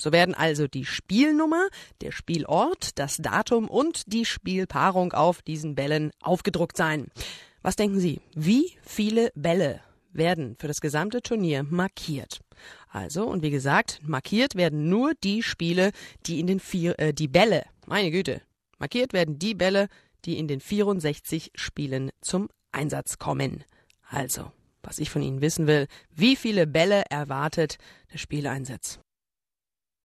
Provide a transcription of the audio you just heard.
So werden also die Spielnummer, der Spielort, das Datum und die Spielpaarung auf diesen Bällen aufgedruckt sein. Was denken Sie, wie viele Bälle werden für das gesamte Turnier markiert? Also, und wie gesagt, markiert werden nur die Spiele, die in den markiert werden die Bälle, die in den 64 Spielen zum Einsatz kommen. Also, was ich von Ihnen wissen will, wie viele Bälle erwartet der Spieleinsatz?